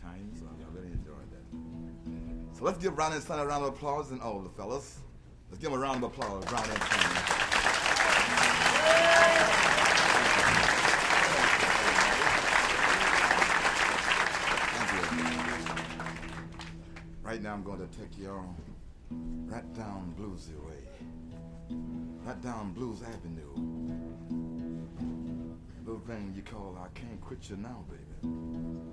time, so I really enjoyed that. So let's give Ronnie and Sonny a round of applause and all the fellas. Let's give them a round of applause, Ronnie and Sonny. Right now I'm going to take y'all right down Bluesy Way, right down Blues Avenue. Little thing you call I Can't Quit You Now, baby.